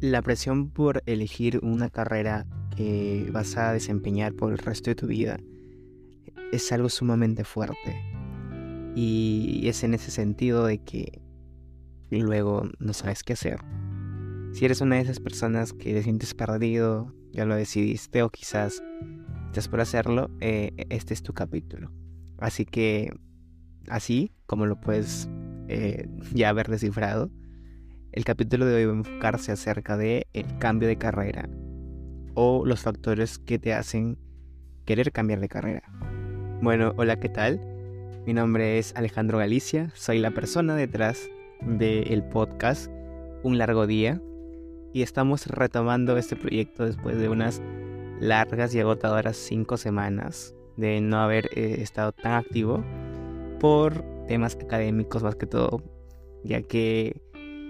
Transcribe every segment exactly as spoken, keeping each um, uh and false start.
La presión por elegir una carrera que vas a desempeñar por el resto de tu vida es algo sumamente fuerte. Y es en ese sentido de que luego no sabes qué hacer. Si eres una de esas personas que te sientes perdido, ya lo decidiste o quizás estás por hacerlo, eh, este es tu capítulo. Así que, así como lo puedes eh, ya haber descifrado, el capítulo de hoy va a enfocarse acerca de el cambio de carrera o los factores que te hacen querer cambiar de carrera. Bueno, hola, ¿qué tal? Mi nombre es Alejandro Galicia, soy la persona detrás del podcast Un Largo Día y estamos retomando este proyecto después de unas largas y agotadoras cinco semanas de no haber eh, estado tan activo por temas académicos más que todo, ya que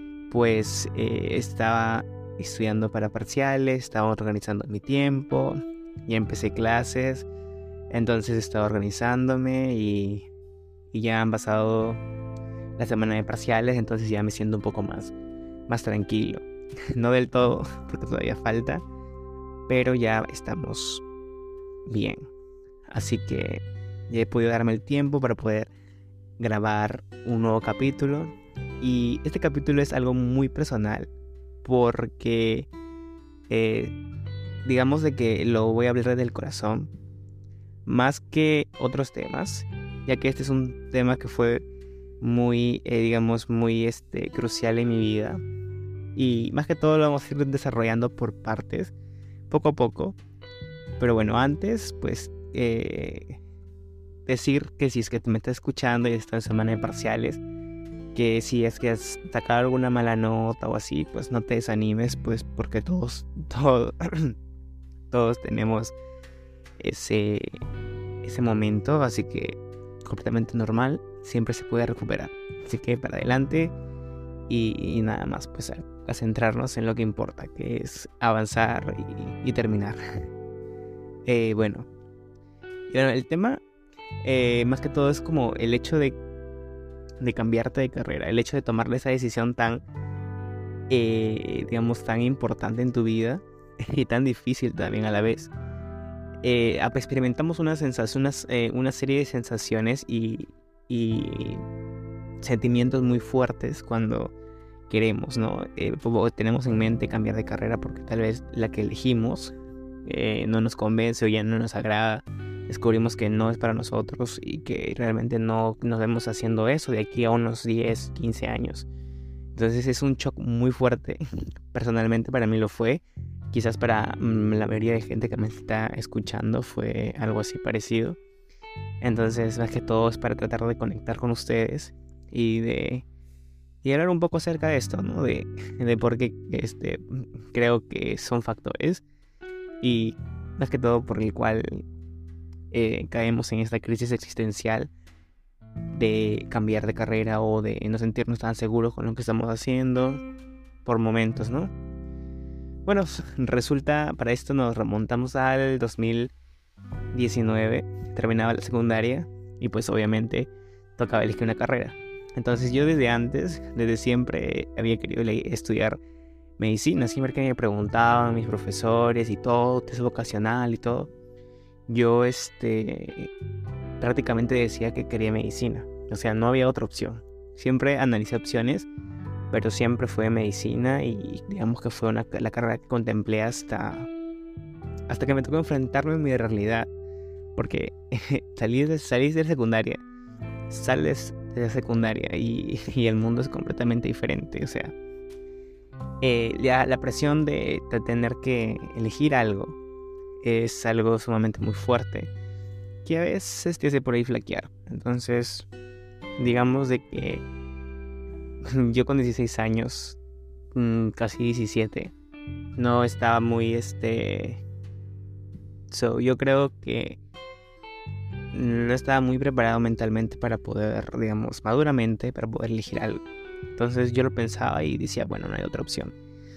pues eh, estaba estudiando para parciales, estaba organizando mi tiempo, ya empecé clases, entonces estaba organizándome y, y ya han pasado la semana de parciales, entonces ya me siento un poco más, más tranquilo. No del todo, porque todavía falta, pero ya estamos bien. Así que ya he podido darme el tiempo para poder grabar un nuevo capítulo. Y este capítulo es algo muy personal porque eh, digamos de que lo voy a hablar desde el corazón más que otros temas, ya que este es un tema que fue muy, eh, digamos, muy este, crucial en mi vida. Y más que todo lo vamos a ir desarrollando por partes, poco a poco. Pero bueno, antes, pues, eh, decir que si es que me estás escuchando y estás en semana de parciales, que si es que has sacado alguna mala nota o así, pues no te desanimes, pues porque todos, todos, todos tenemos ese, ese momento, así que completamente normal, siempre se puede recuperar. Así que para adelante y, y nada más, pues a, a centrarnos en lo que importa, que es avanzar y, y terminar. eh, bueno, y bueno, el tema eh, más que todo es como el hecho de de cambiarte de carrera, el hecho de tomar esa decisión tan, eh, digamos, tan importante en tu vida y tan difícil también a la vez. Eh, experimentamos una sensación, unas, eh, una serie de sensaciones y, y sentimientos muy fuertes cuando queremos, ¿no? Eh, tenemos en mente cambiar de carrera porque tal vez la que elegimos eh, no nos convence o ya no nos agrada. Descubrimos que no es para nosotros y que realmente no nos vemos haciendo eso de aquí a unos diez, quince años. Entonces es un shock muy fuerte. Personalmente para mí lo fue. Quizás para mmm, la mayoría de gente que me está escuchando fue algo así parecido. Entonces más que todo es para tratar de conectar con ustedes y de y hablar un poco acerca de esto, ¿no? De, de por qué este, creo que son factores y más que todo por el cual Eh, caemos en esta crisis existencial de cambiar de carrera o de no sentirnos tan seguros con lo que estamos haciendo por momentos, ¿no? Bueno, resulta, para esto nos remontamos al dos mil diecinueve, terminaba la secundaria y pues obviamente tocaba elegir una carrera. Entonces yo desde antes, desde siempre había querido estudiar medicina, siempre que me preguntaban mis profesores y todo, test vocacional y todo, yo este prácticamente decía que quería medicina. O sea, no había otra opción. Siempre analicé opciones, pero siempre fue medicina y digamos que fue una, la carrera que contemplé hasta, hasta que me tocó enfrentarme a mi realidad. Porque salí de, salí de secundaria, sales de la secundaria y, y el mundo es completamente diferente. O sea, eh, la, la presión de, de tener que elegir algo es algo sumamente muy fuerte que a veces te hace por ahí flaquear. Entonces digamos de que yo con dieciséis años, casi diecisiete, no estaba muy este so, yo creo que no estaba muy preparado mentalmente para poder, digamos, maduramente para poder elegir algo. Entonces yo lo pensaba y decía, bueno, no hay otra opción.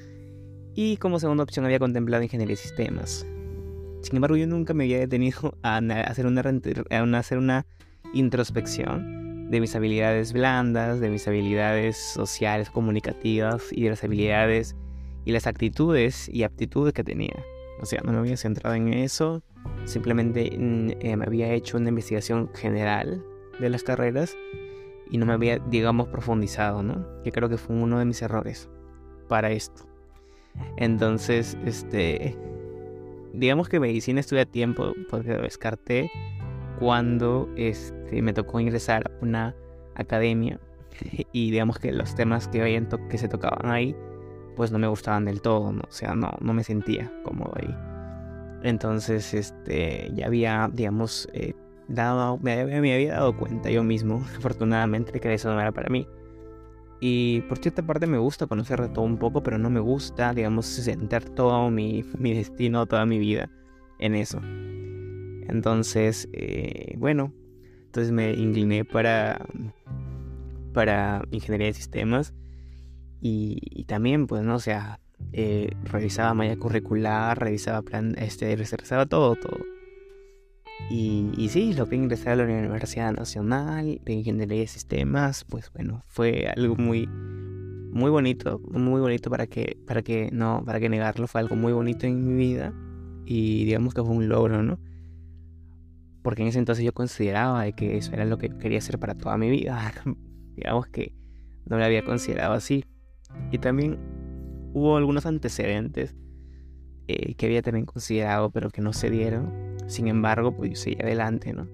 Y como segunda opción había contemplado ingeniería de sistemas. Sin embargo, yo nunca me había detenido a hacer una, a hacer una introspección de mis habilidades blandas, de mis habilidades sociales, comunicativas y de las habilidades y las actitudes y aptitudes que tenía. O sea, no me había centrado en eso, simplemente mm, eh, me había hecho una investigación general de las carreras y no me había, digamos, profundizado, ¿no? Que creo que fue uno de mis errores para esto. Entonces, este, digamos que medicina estuve a tiempo porque lo descarté cuando este, me tocó ingresar a una academia y digamos que los temas que, habían to- que se tocaban ahí pues no me gustaban del todo, ¿no? O sea, no, no me sentía cómodo ahí. Entonces, este, ya había, digamos, eh, dado, me, había- me había dado cuenta yo mismo, afortunadamente, que eso no era para mí. Y por cierta parte me gusta conocer de todo un poco, pero no me gusta, digamos, sentar todo mi, mi destino, toda mi vida en eso. Entonces, eh, bueno, entonces me incliné para, para ingeniería de sistemas y, y también, pues, no, o sea, eh, revisaba malla curricular, revisaba plan, este, revisaba todo, todo. Y, y sí, logré ingresar a la Universidad Nacional de Ingeniería de Sistemas, pues bueno, fue algo muy, muy bonito, muy bonito para que, para que, no, para que negarlo, fue algo muy bonito en mi vida y digamos que fue un logro, ¿no? Porque en ese entonces yo consideraba de que eso era lo que yo quería hacer para toda mi vida. Digamos que no lo había considerado así. Y también hubo algunos antecedentes eh, que había también considerado, pero que no se dieron. Sin embargo, pues yo seguí adelante, ¿no?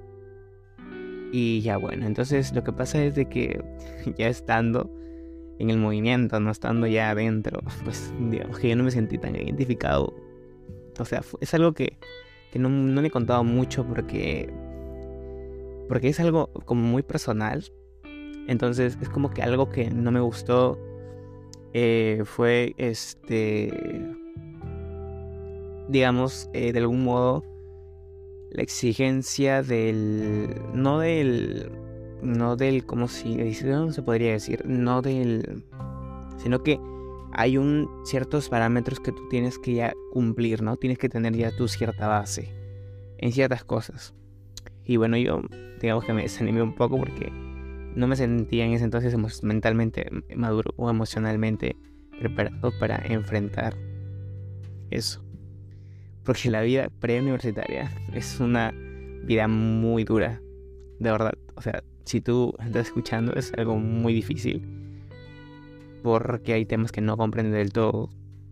Y ya bueno, entonces lo que pasa es de que ya estando en el movimiento, no estando ya adentro, pues digamos que yo no me sentí tan identificado. O sea, fue- es algo que, que no, no le he contado mucho porque, porque es algo como muy personal. Entonces es como que algo que no me gustó eh, fue este, digamos, eh, de algún modo la exigencia del, no del, no del, ¿cómo si no se podría decir? No del, sino que hay un ciertos parámetros que tú tienes que ya cumplir, ¿no? Tienes que tener ya tu cierta base en ciertas cosas. Y bueno, yo digamos que me desanimé un poco porque no me sentía en ese entonces emo- mentalmente maduro o emocionalmente preparado para enfrentar eso. Porque la vida preuniversitaria es una vida muy dura, de verdad. O sea, si tú estás escuchando es algo muy difícil porque hay temas que no comprendes del todo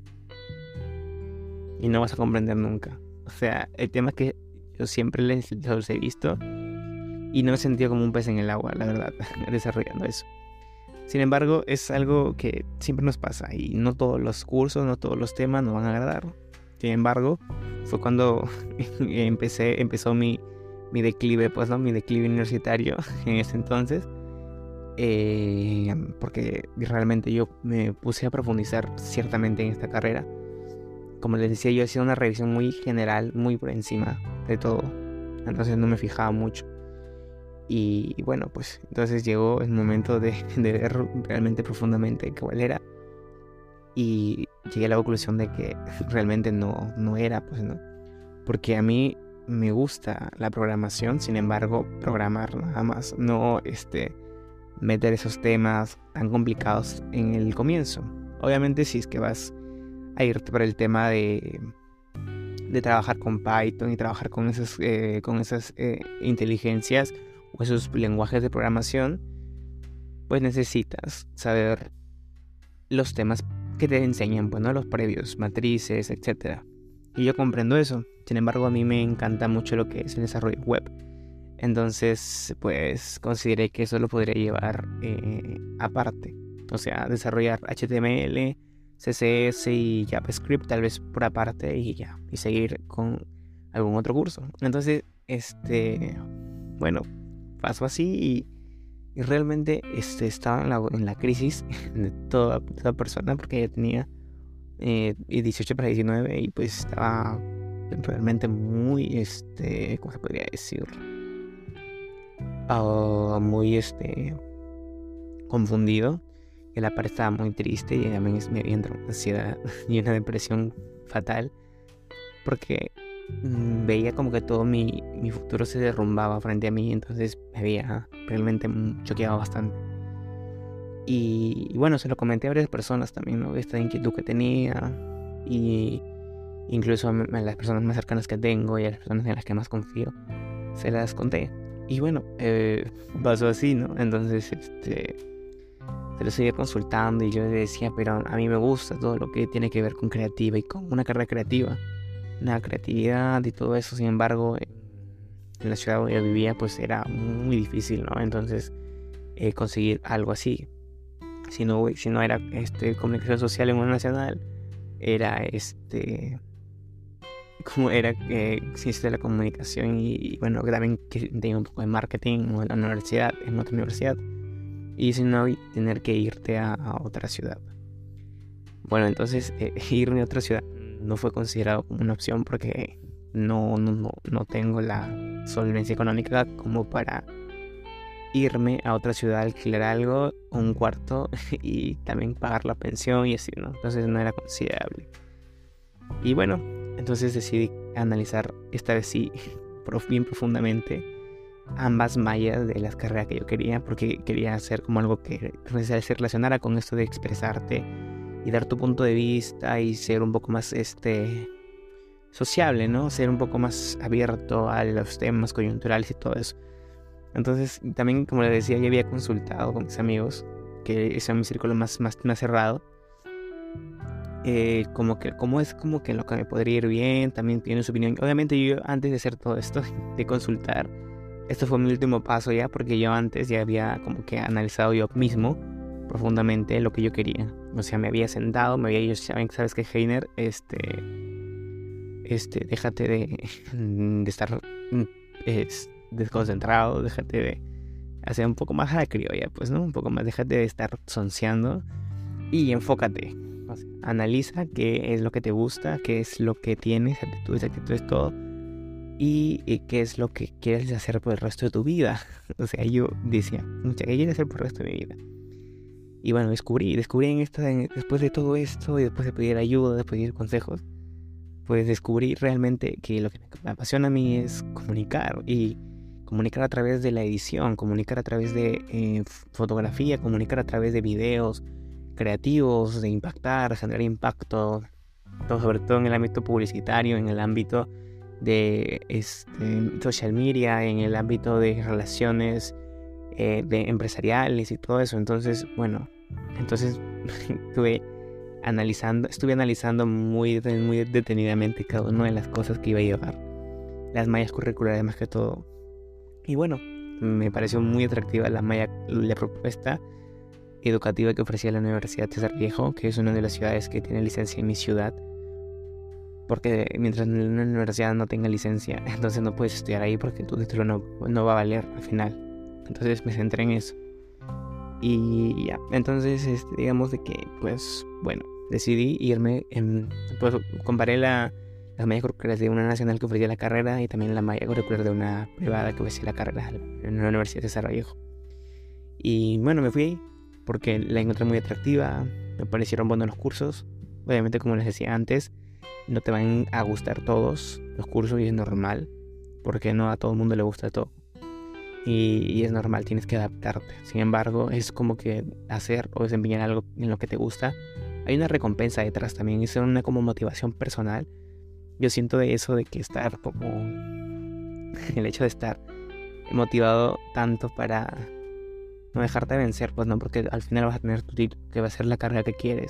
y no vas a comprender nunca. O sea, hay temas que yo siempre les, los he visto y no me he sentido como un pez en el agua, la verdad, desarrollando eso. Sin embargo, es algo que siempre nos pasa y no todos los cursos, no todos los temas nos van a agradar. Sin embargo, fue cuando empecé, empezó mi, mi declive, pues, ¿no? Mi declive universitario en ese entonces. Eh, porque realmente yo me puse a profundizar ciertamente en esta carrera. Como les decía, yo hacía una revisión muy general, muy por encima de todo. Entonces no me fijaba mucho. Y bueno, pues entonces llegó el momento de, de ver realmente profundamente cuál era. Y llegué a la conclusión de que realmente no, no era, pues no. Porque a mí me gusta la programación, sin embargo, programar nada más, no este, meter esos temas tan complicados en el comienzo. Obviamente si es que vas a irte por el tema de, de trabajar con Python y trabajar con esas, eh, con esas eh, inteligencias o esos lenguajes de programación, pues necesitas saber los temas que te enseñan, pues, ¿no? Los previos, matrices, etcétera. Y yo comprendo eso. Sin embargo, a mí me encanta mucho lo que es el desarrollo web. Entonces, pues, consideré que eso lo podría llevar eh, aparte. O sea, desarrollar H T M L, C S S y JavaScript tal vez por aparte y ya. Y seguir con algún otro curso. Entonces, este, bueno, pasó así y y realmente este, estaba en la, en la crisis de toda, toda persona porque ya tenía eh, dieciocho para diecinueve y pues estaba realmente muy, este, ¿cómo se podría decir? Ah, muy, este, confundido. Y la parte estaba muy triste y también me había entrado una ansiedad y una depresión fatal porque mm, veía como que todo mi, mi futuro se derrumbaba frente a mí, entonces me había realmente choqueado bastante. Y, y bueno, se lo comenté a varias personas también, ¿no? Esta inquietud que tenía, y incluso a, m- a las personas más cercanas que tengo y a las personas en las que más confío, se las conté. Y bueno, eh, pasó así, ¿no? Entonces, este, se lo seguía consultando y yo le decía, pero a mí me gusta todo lo que tiene que ver con creativa y con una carrera creativa, la creatividad y todo eso. Sin embargo, en en la ciudad donde yo vivía, pues era muy difícil, ¿no? Entonces, eh, conseguir algo así. Si no, si no era este, comunicación social en una nacional, era este, como era eh, ciencia de la comunicación y, y bueno, también que tenía un poco de marketing en la universidad, en otra universidad. Y si no, tener que irte a, a otra ciudad. Bueno, entonces eh, irme a otra ciudad no fue considerado como una opción porque no, no, no, no tengo la solvencia económica como para irme a otra ciudad, alquilar algo, un cuarto y también pagar la pensión y así, ¿no? Entonces no era considerable. Y bueno, entonces decidí analizar esta vez sí, prof- bien profundamente, ambas mallas de las carreras que yo quería, porque quería hacer como algo que se relacionara con esto de expresarte y dar tu punto de vista y ser un poco más este sociable, ¿no? Ser un poco más abierto a los temas coyunturales y todo eso. Entonces, también, como les decía, yo había consultado con mis amigos, que es mi círculo más, más, más cerrado, eh, como que, como es como que lo que me podría ir bien, también tiene su opinión. Obviamente yo, antes de hacer todo esto, de consultar, esto fue mi último paso ya, porque yo antes ya había como que analizado yo mismo profundamente lo que yo quería. O sea, me había sentado, me había dicho, "Saben- ¿sabes qué, Heiner? Este, este, déjate de, de estar mm, es, desconcentrado, déjate de hacer un poco más a la criolla, pues, ¿no? Un poco más, déjate de estar sonseando y enfócate. O sea, analiza qué es lo que te gusta, qué es lo que tienes, actitudes, actitudes, todo, y, y qué es lo que quieres hacer por el resto de tu vida." O sea, yo decía, mucha, ¿qué quiero hacer por el resto de mi vida? Y bueno, descubrí, descubrí en esta, en- después de todo esto y después de pedir ayuda, de pedir consejos, pues descubrí realmente que lo que me apasiona a mí es comunicar y comunicar a través de la edición, comunicar a través de eh, fotografía, comunicar a través de videos creativos, de impactar, generar impacto, todo, sobre todo en el ámbito publicitario, en el ámbito de este, social media, en el ámbito de relaciones eh, de empresariales y todo eso. Entonces, bueno, entonces tuve analizando, estuve analizando muy, muy detenidamente cada una de las cosas que iba a llevar, las mallas curriculares más que todo. Y bueno, me pareció muy atractiva la malla, la propuesta educativa que ofrecía la Universidad César Viejo, que es una de las ciudades que tiene licencia en mi ciudad, porque mientras una universidad no tenga licencia, entonces no puedes estudiar ahí porque tu título no, no va a valer al final. Entonces me centré en eso. Y ya, entonces este, digamos de que, pues, bueno, decidí irme, en, pues comparé la, las mallas curriculares de una nacional que ofrecía la carrera y también la malla curricular de una privada que ofrecía la carrera en la Universidad de César Vallejo. Y bueno, me fui ahí porque la encontré muy atractiva, me parecieron buenos los cursos. Obviamente, como les decía antes, no te van a gustar todos los cursos y es normal, porque no a todo el mundo le gusta todo. Y, y es normal, tienes que adaptarte. Sin embargo, es como que hacer o desempeñar algo en lo que te gusta. Hay una recompensa detrás también, es una como motivación personal. Yo siento de eso, de que estar como el hecho de estar motivado tanto para no dejarte vencer, pues no, porque al final vas a tener tu título, que va a ser la carrera que quieres.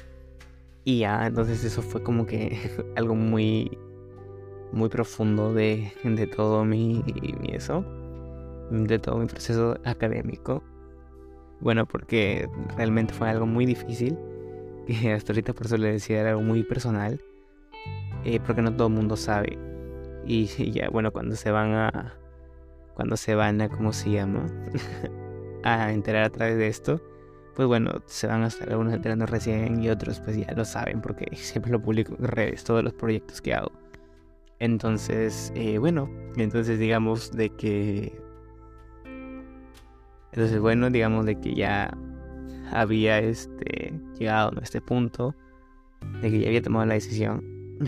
Y ya, entonces eso fue como que algo muy, muy profundo de, de todo mi, mi eso, de todo mi proceso académico. Bueno, porque realmente fue algo muy difícil, que hasta ahorita por eso le decía era algo muy personal, eh, porque no todo el mundo sabe. Y, y ya, bueno, cuando se van a, cuando se van a, ¿cómo se llama? a enterar a través de esto, pues bueno, se van a estar algunos enterando recién y otros pues ya lo saben porque siempre lo publico en redes, todos los proyectos que hago. Entonces, eh, bueno, entonces digamos de que... Entonces, bueno, digamos de que ya había este, llegado a este punto, de que ya había tomado la decisión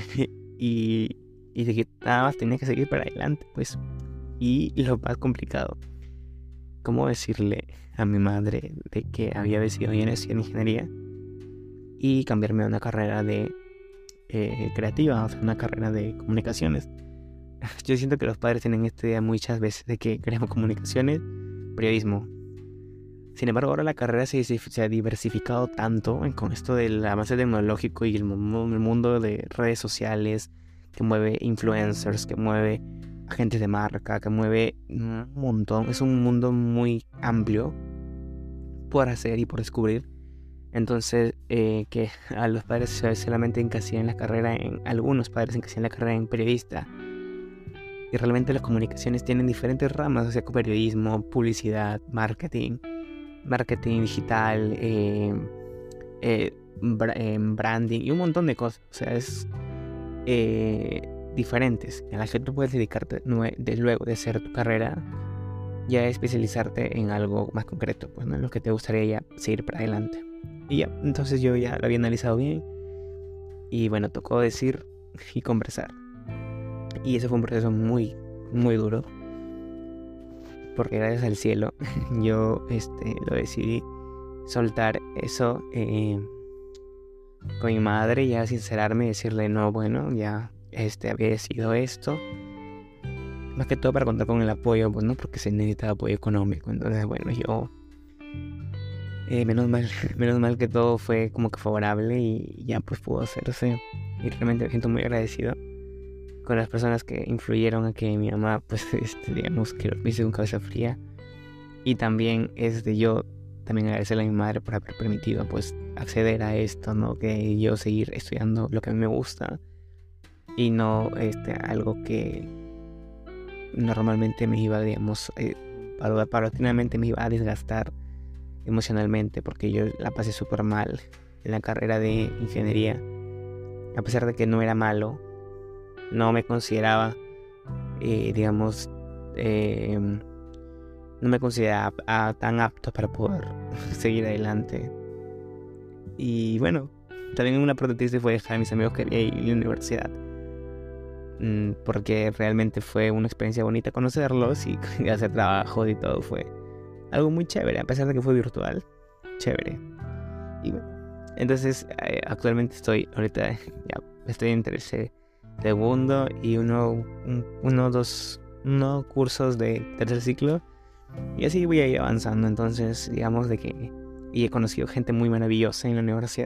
y, y de que nada más tenía que seguir para adelante, pues. Y lo más complicado cómo decirle a mi madre de que había decidido ir a estudiar ingeniería y cambiarme a una carrera de eh, creativa, o sea, una carrera de comunicaciones. Yo siento que los padres tienen esta idea muchas veces de que queremos comunicaciones, periodismo. Sin embargo, ahora la carrera se, se ha diversificado tanto con esto del avance tecnológico y el, el mundo de redes sociales, que mueve influencers, que mueve agentes de marca, que mueve un montón. Es un mundo muy amplio por hacer y por descubrir. Entonces, eh, que a los padres solamente encasillan la carrera en... Algunos padres encasillan la carrera en periodista. Y realmente las comunicaciones tienen diferentes ramas, o sea, periodismo, publicidad, marketing, marketing digital, eh, eh, bra- eh, branding y un montón de cosas. O sea, es eh, diferentes a las que tú puedes dedicarte nue- de, luego de hacer tu carrera, ya especializarte en algo más concreto, pues, ¿no? En lo que te gustaría ya seguir para adelante. Y ya, entonces yo ya lo había analizado bien y bueno, tocó decir y conversar. Y ese fue un proceso muy, muy duro, porque gracias al cielo yo este, lo decidí soltar eso eh, con mi madre, ya sincerarme y decirle no, bueno, ya este, había decidido esto, más que todo para contar con el apoyo, pues, ¿no? Porque se necesita apoyo económico. Entonces, bueno, yo eh, menos mal menos mal que todo fue como que favorable y ya pues pudo hacerse, y realmente me siento muy agradecido con las personas que influyeron a que mi mamá, pues, este, digamos, que me hice un cabeza fría. Y también es de yo también agradecerle a mi madre por haber permitido, pues, acceder a esto, ¿no? Que yo seguir estudiando lo que a mí me gusta y no este, algo que normalmente me iba, digamos, eh, paulatinamente me iba a desgastar emocionalmente, porque yo la pasé súper mal en la carrera de ingeniería. A pesar de que no era malo, no me consideraba, eh, digamos, eh, no me consideraba a, tan apto para poder seguir adelante. Y bueno, también una parte triste fue dejar a mis amigos que había ido a la universidad, mm, porque realmente fue una experiencia bonita conocerlos y hacer trabajos y todo. Fue algo muy chévere, a pesar de que fue virtual, chévere. Y bueno, entonces eh, actualmente estoy, ahorita ya estoy entre ese segundo y uno, un, uno, dos, uno cursos de tercer ciclo, y así voy a ir avanzando. Entonces, digamos de que y he conocido gente muy maravillosa en la universidad,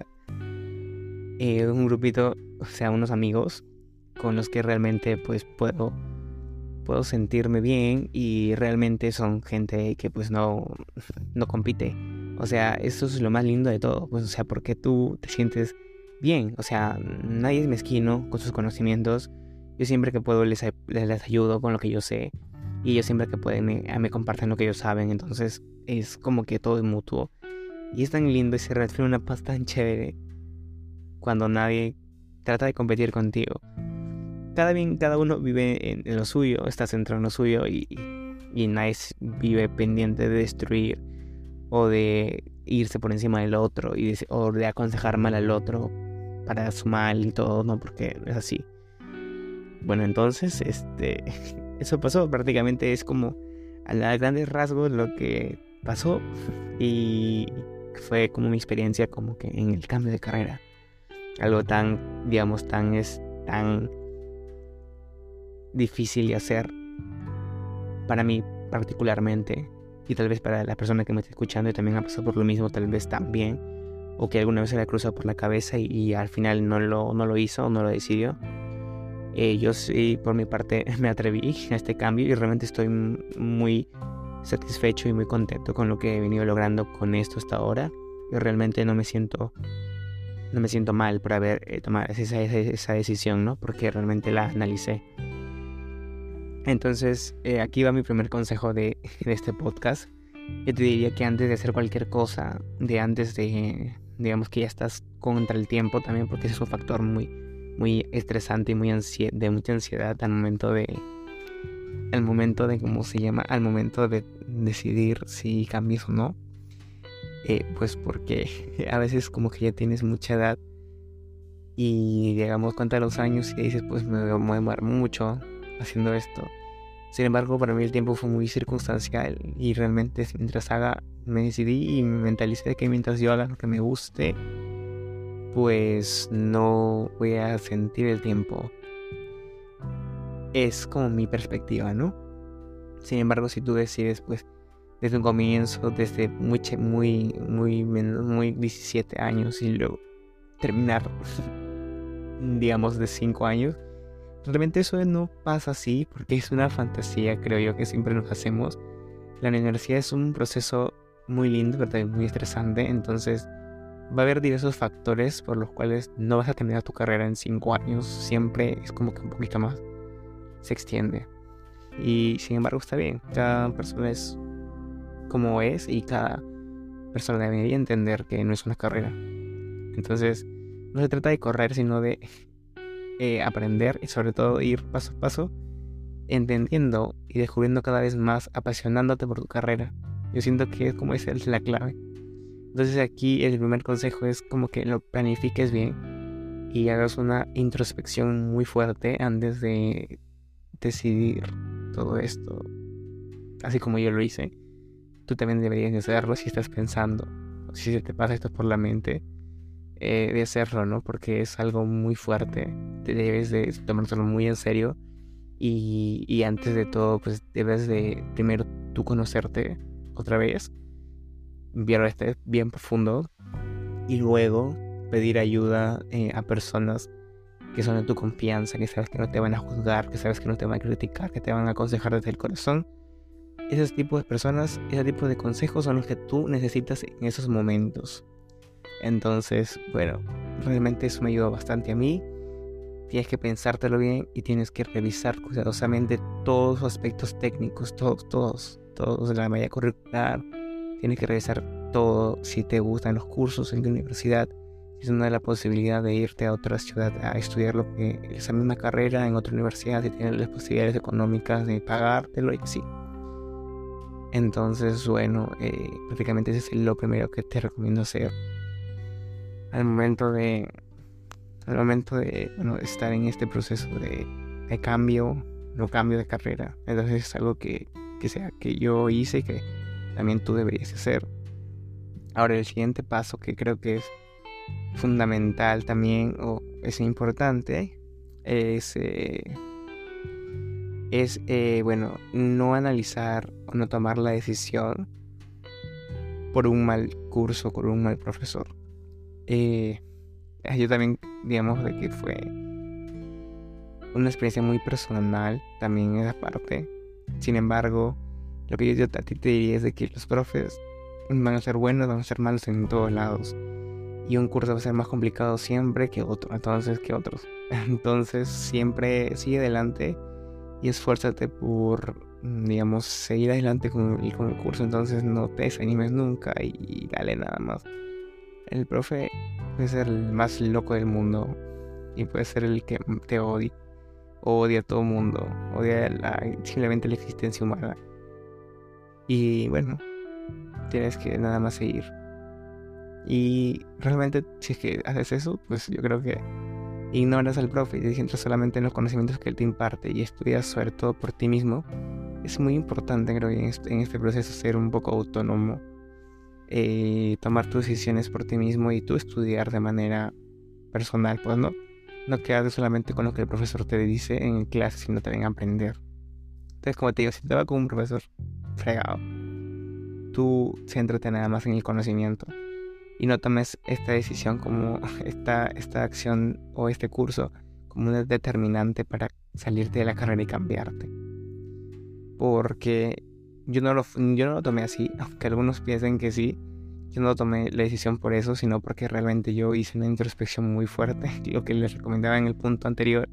eh, un grupito, o sea, unos amigos con los que realmente pues puedo puedo sentirme bien, y realmente son gente que pues no no compite. O sea, eso es lo más lindo de todo, pues, o sea, porque tú te sientes bien. O sea, nadie es mezquino con sus conocimientos. Yo siempre que puedo les, les, les ayudo con lo que yo sé, y ellos siempre que pueden me, me comparten lo que ellos saben. Entonces es como que todo es mutuo, y es tan lindo y se respira una paz tan chévere cuando nadie trata de competir contigo. Cada, bien, cada uno vive en, en lo suyo, está centrado en lo suyo, y, y nadie vive pendiente de destruir o de irse por encima del otro, y de, o de aconsejar mal al otro para su mal y todo, no, porque es así. Bueno, entonces, este, eso pasó. Prácticamente es como a grandes rasgos lo que pasó, y fue como mi experiencia como que en el cambio de carrera. Algo tan, digamos, tan es tan difícil de hacer para mí particularmente, y tal vez para la persona que me está escuchando y también ha pasado por lo mismo, tal vez también, o que alguna vez se le ha cruzado por la cabeza y, y al final no lo, no lo hizo o no lo decidió. Eh, yo sí, por mi parte, me atreví a este cambio, y realmente estoy muy satisfecho y muy contento con lo que he venido logrando con esto hasta ahora. Yo realmente no me siento no me siento mal por haber eh, tomado esa, esa, esa decisión, ¿no? Porque realmente la analicé. Entonces, eh, aquí va mi primer consejo de, de este podcast. Yo te diría que antes de hacer cualquier cosa, de antes de, digamos que ya estás contra el tiempo también, porque ese es un factor muy, muy estresante y muy ansie- de mucha ansiedad al momento de, al momento de, ¿cómo se llama? Al momento de decidir si cambias o no. Eh, pues porque a veces como que ya tienes mucha edad y digamos cuenta los años y dices, pues me voy a demorar mucho haciendo esto. Sin embargo, para mí el tiempo fue muy circunstancial y realmente mientras haga, me decidí y me mentalicé de que mientras yo haga lo que me guste, pues no voy a sentir el tiempo. Es como mi perspectiva, ¿no? Sin embargo, si tú decides, pues, desde un comienzo, desde muy, muy, muy, muy diecisiete años y luego terminar, digamos, de cinco años, realmente eso no pasa así, porque es una fantasía, creo yo, que siempre nos hacemos. La universidad es un proceso muy lindo, pero también muy estresante, entonces va a haber diversos factores por los cuales no vas a terminar tu carrera en cinco años, siempre es como que un poquito más se extiende. Y sin embargo está bien, cada persona es como es y cada persona debería entender que no es una carrera. Entonces no se trata de correr, sino de eh, aprender y sobre todo ir paso a paso entendiendo y descubriendo cada vez más, apasionándote por tu carrera. Yo siento que es como esa es la clave. Entonces aquí el primer consejo es como que lo planifiques bien y hagas una introspección muy fuerte antes de decidir todo esto. Así como yo lo hice, tú también deberías hacerlo si estás pensando, o si se te pasa esto por la mente, eh, de hacerlo, ¿no? Porque es algo muy fuerte, te debes de tomártelo muy en serio y, y antes de todo, pues debes de primero tú conocerte otra vez, bien, este, bien profundo, y luego pedir ayuda eh, a personas que son de tu confianza, que sabes que no te van a juzgar, que sabes que no te van a criticar, que te van a aconsejar desde el corazón. Ese tipo de personas, ese tipo de consejos son los que tú necesitas en esos momentos. Entonces, bueno, realmente eso me ayudó bastante a mí. Tienes que pensártelo bien y tienes que revisar cuidadosamente todos los aspectos técnicos, todos, todos, todos de la malla curricular. Tienes que revisar todo, si te gustan los cursos en la universidad, si no hay la posibilidad de irte a otra ciudad a estudiar lo que esa misma carrera en otra universidad, si tienes las posibilidades económicas de pagártelo y así. Entonces, bueno, eh, prácticamente ese es lo primero que te recomiendo hacer al momento de, al momento de, bueno, estar en este proceso de, de cambio, no cambio de carrera. Entonces es algo que, que sea que yo hice y que también tú deberías hacer. Ahora el siguiente paso que creo que es fundamental también o es importante es eh, es eh, bueno, no analizar o no tomar la decisión por un mal curso, por un mal profesor. eh, yo también, digamos, de que fue una experiencia muy personal también esa parte. Sin embargo, lo que yo a ti te diría es de que los profes van a ser buenos, van a ser malos en todos lados. Y un curso va a ser más complicado siempre que otro, entonces que otros. Entonces siempre sigue adelante y esfuérzate por, digamos, seguir adelante con el, con el curso. Entonces no te desanimes nunca y, y dale nada más. El profe puede ser el más loco del mundo y puede ser el que te odie, odia a todo el mundo, odia la, simplemente la existencia humana. Y bueno, tienes que nada más seguir. Y realmente, si es que haces eso, pues yo creo que ignoras al profe y te centras solamente en los conocimientos que él te imparte y estudias sobre todo por ti mismo. Es muy importante, creo, en este, en este proceso ser un poco autónomo, eh, tomar tus decisiones por ti mismo y tú estudiar de manera personal, pues no, no quedarte solamente con lo que el profesor te dice en clase, sino también aprender. Entonces, como te digo, si te va con un profesor fregado, tú céntrate nada más en el conocimiento. Y no tomes esta decisión como esta, esta acción o este curso como un determinante para salirte de la carrera y cambiarte. Porque yo no lo, yo no lo tomé así, aunque algunos piensen que sí. Yo no tomé la decisión por eso, sino porque realmente yo hice una introspección muy fuerte, lo que les recomendaba en el punto anterior.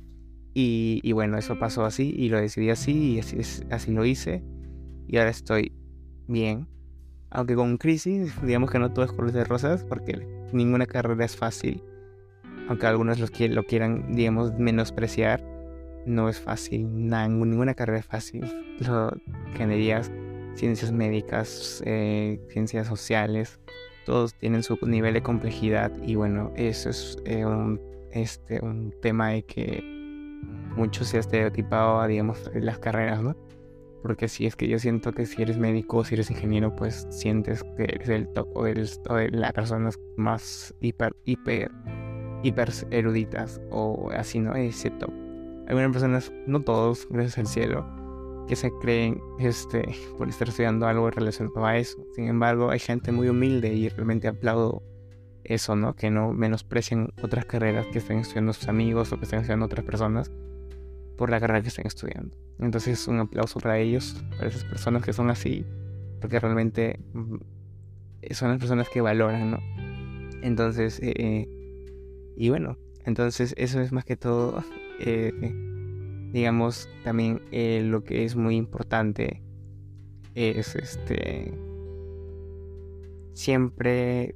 Y, y bueno, eso pasó así y lo decidí así y así, así lo hice. Y ahora estoy bien. Aunque con crisis, digamos que no todo es color de rosas, porque ninguna carrera es fácil. Aunque algunos los que lo quieran, digamos, menospreciar, no es fácil. Nada, ninguna carrera es fácil. Lo, ingenierías, ciencias médicas, eh, ciencias sociales, todos tienen su nivel de complejidad. Y bueno, eso es eh, un, este, un tema de que mucho se ha estereotipado, digamos, las carreras, ¿no? Porque si es que yo siento que si eres médico o si eres ingeniero, pues sientes que eres el top o eres o de las personas más hiper, hiper, hiper eruditas o así, ¿no? Ese top. Algunas personas, no todos, gracias al cielo, que se creen este, por estar estudiando algo relacionado a eso. Sin embargo, hay gente muy humilde y realmente aplaudo eso, ¿no? Que no menosprecian otras carreras que están estudiando sus amigos o que están estudiando otras personas por la carrera que están estudiando. Entonces un aplauso para ellos, para esas personas que son así, porque realmente mm, son las personas que valoran, ¿no? Entonces, eh, y bueno, entonces eso es más que todo, eh, digamos, también eh, lo que es muy importante es este siempre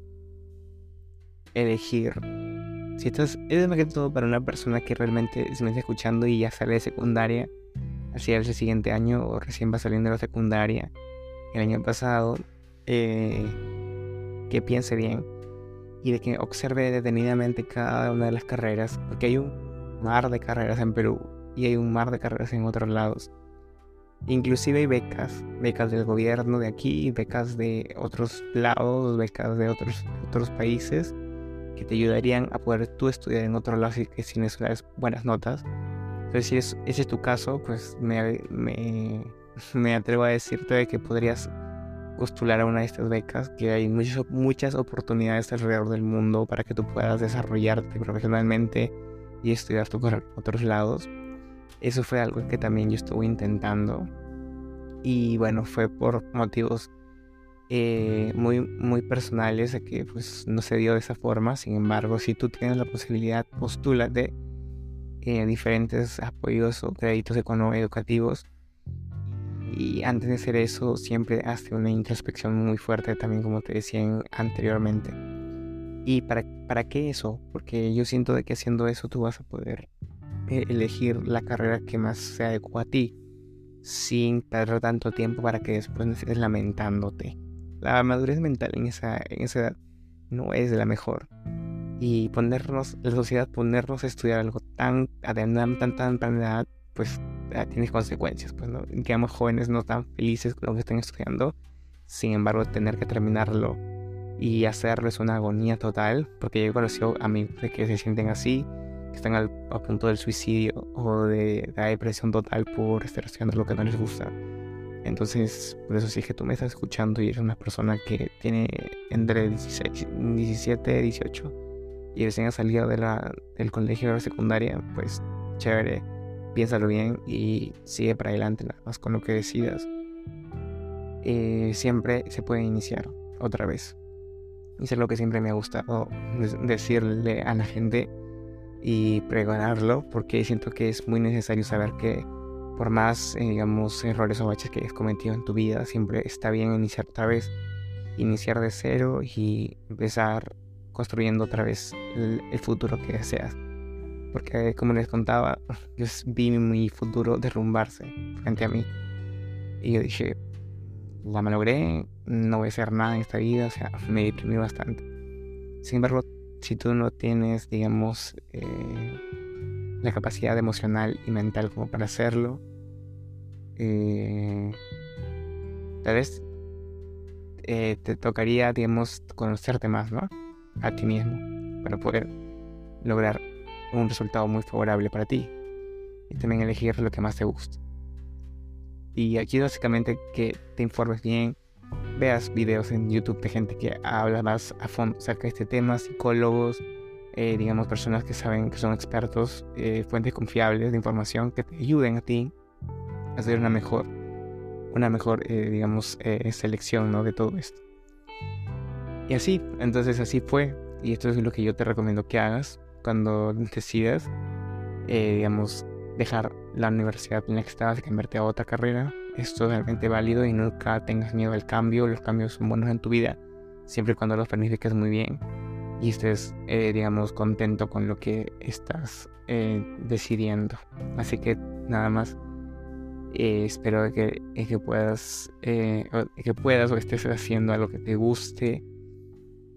elegir. Si estás, es más que todo para una persona que realmente se me está escuchando y ya sale de secundaria, hacia el siguiente año o recién va saliendo de la secundaria, el año pasado, eh, que piense bien y de que observe detenidamente cada una de las carreras, porque hay un mar de carreras en Perú y hay un mar de carreras en otros lados. Inclusive hay becas, becas del gobierno de aquí, becas de otros lados, becas de otros, otros países que te ayudarían a poder tú estudiar en otro lado si, si necesitas buenas notas. Entonces, si es, ese es tu caso, pues me, me, me atrevo a decirte de que podrías postular a una de estas becas, que hay muchas, muchas oportunidades alrededor del mundo para que tú puedas desarrollarte profesionalmente y estudiar tú por otros lados. Eso fue algo que también yo estuve intentando y bueno, fue por motivos eh, muy, muy personales de que pues no se dio de esa forma. Sin embargo, si tú tienes la posibilidad, postúlate eh, diferentes apoyos o créditos económicos educativos. Y antes de hacer eso, siempre hazte una introspección muy fuerte, también como te decía anteriormente. ¿Y para, para qué eso? Porque yo siento de que haciendo eso tú vas a poder eh, elegir la carrera que más se adecua a ti, sin perder tanto tiempo para que después no estés lamentándote. La madurez mental en esa, en esa edad no es de la mejor. Y ponernos, la sociedad, ponernos a estudiar algo tan, tan, tan, tan, tan edad, pues tiene consecuencias, pues, ¿no? Digamos, jóvenes no tan felices con lo que están estudiando, sin embargo, tener que terminarlo y hacerlo es una agonía total, porque yo he conocido amigos de que se sienten así, que están al, a punto del suicidio o de, de la depresión total por estar estudiando lo que no les gusta. Entonces, por eso si es que tú me estás escuchando y eres una persona que tiene entre dieciséis, diecisiete, dieciocho y recién has salido de la, del colegio de la secundaria, pues chévere, piénsalo bien y sigue para adelante nada más con lo que decidas. Eh, siempre se puede iniciar otra vez. Y eso es lo que siempre me ha gustado decirle a la gente y pregonarlo, porque siento que es muy necesario saber que por más, eh, digamos, errores o baches que hayas cometido en tu vida, siempre está bien iniciar otra vez, iniciar de cero y empezar construyendo otra vez el, el futuro que deseas. Porque como les contaba, yo vi mi futuro derrumbarse frente a mí y yo dije, la malogré, no voy a hacer nada en esta vida, o sea, me deprimí bastante. Sin embargo, si tú no tienes, digamos, eh, la capacidad emocional y mental como para hacerlo, eh, tal vez eh, te tocaría, digamos, conocerte más, ¿no? A ti mismo, para poder lograr un resultado muy favorable para ti y también elegir lo que más te gusta. Y aquí básicamente que te informes bien, veas videos en YouTube de gente que habla más a fondo acerca de este tema, psicólogos, eh, digamos personas que saben, que son expertos, eh, fuentes confiables de información que te ayuden a ti a hacer una mejor, una mejor, eh, digamos, eh, selección, ¿no? De todo esto. Y así, entonces así fue, y esto es lo que yo te recomiendo que hagas cuando decidas, eh, digamos, dejar la universidad en la que estabas y cambiarte a otra carrera. Es totalmente válido y nunca tengas miedo al cambio. Los cambios son buenos en tu vida, siempre y cuando los planifiques muy bien y estés, eh, digamos, contento con lo que estás eh, decidiendo. Así que nada más, eh, espero que, que puedas, eh, que puedas o estés haciendo algo que te guste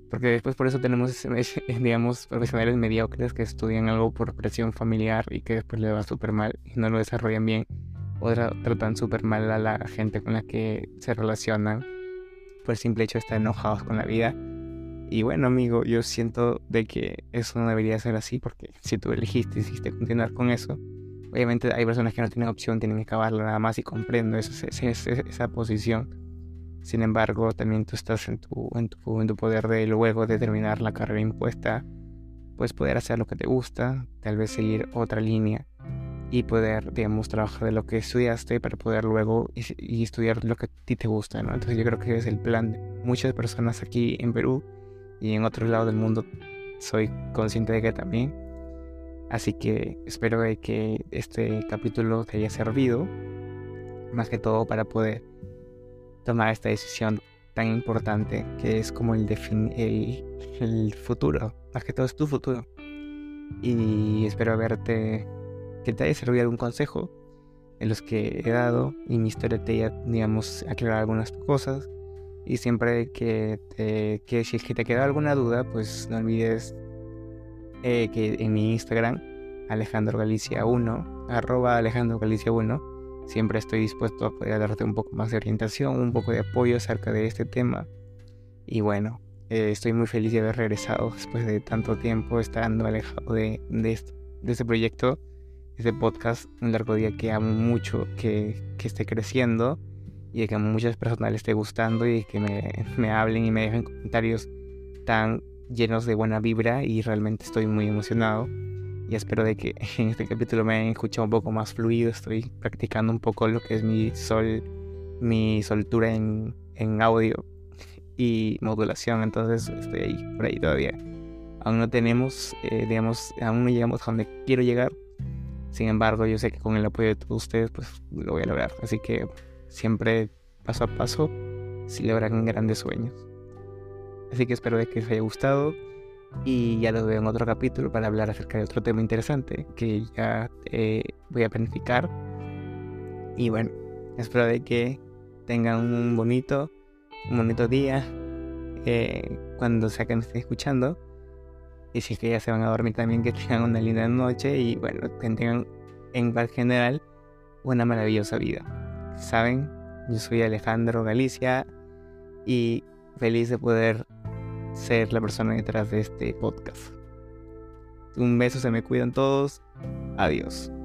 Porque después por eso tenemos, digamos, profesionales mediocres que estudian algo por presión familiar y que después les va súper mal y no lo desarrollan bien, o tra- tratan súper mal a la gente con la que se relacionan por el simple hecho de estar enojados con la vida. Y bueno, amigo, yo siento de que eso no debería ser así, porque si tú elegiste, hiciste continuar con eso, obviamente hay personas que no tienen opción, tienen que acabarlo nada más, y comprendo eso, esa, esa, esa posición. Sin embargo, también tú estás en tu, en tu, en tu poder de luego de terminar la carrera impuesta, pues poder hacer lo que te gusta, tal vez seguir otra línea y poder, digamos, trabajar de lo que estudiaste para poder luego y, y estudiar lo que a ti te gusta, ¿no? Entonces yo creo que es el plan de muchas personas aquí en Perú y en otros lados del mundo, soy consciente de que también. Así que espero de que este capítulo te haya servido, más que todo para poder tomar esta decisión tan importante que es como el, defin- el, el futuro, más que todo es tu futuro. Y espero haberte, que te haya servido algún consejo en los que he dado y mi historia te haya, digamos, aclarado algunas cosas. Y siempre que, te, que si es que te queda alguna duda, pues no olvides eh, que en mi Instagram, Alejandro Galicia uno, arroba Alejandro Galicia uno, siempre estoy dispuesto a poder darte un poco más de orientación, un poco de apoyo acerca de este tema. Y bueno, eh, estoy muy feliz de haber regresado después de tanto tiempo estando alejado de, de, esto, de este proyecto, este podcast, un largo día que amo mucho, que, que esté creciendo y de que a muchas personas les esté gustando y que me, me hablen y me dejen comentarios tan llenos de buena vibra, y realmente estoy muy emocionado y espero de que en este capítulo me hayan escuchado un poco más fluido. Estoy practicando un poco lo que es mi sol, mi soltura en, en audio y modulación, entonces estoy ahí, por ahí todavía. Aún no tenemos, eh, digamos, aún no llegamos a donde quiero llegar. Sin embargo, yo sé que con el apoyo de todos ustedes, pues lo voy a lograr. Así que siempre paso a paso, si logran grandes sueños. Así que espero de que les haya gustado y ya los veo en otro capítulo para hablar acerca de otro tema interesante que ya eh, voy a planificar. Y bueno, espero de que tengan un bonito, un bonito día eh, cuando sea que me estén escuchando. Y si es que ya se van a dormir también, que tengan una linda noche y bueno, que tengan en general una maravillosa vida. Saben, yo soy Alejandro Galicia y feliz de poder ser la persona detrás de este podcast. Un beso, se me cuidan todos. Adiós.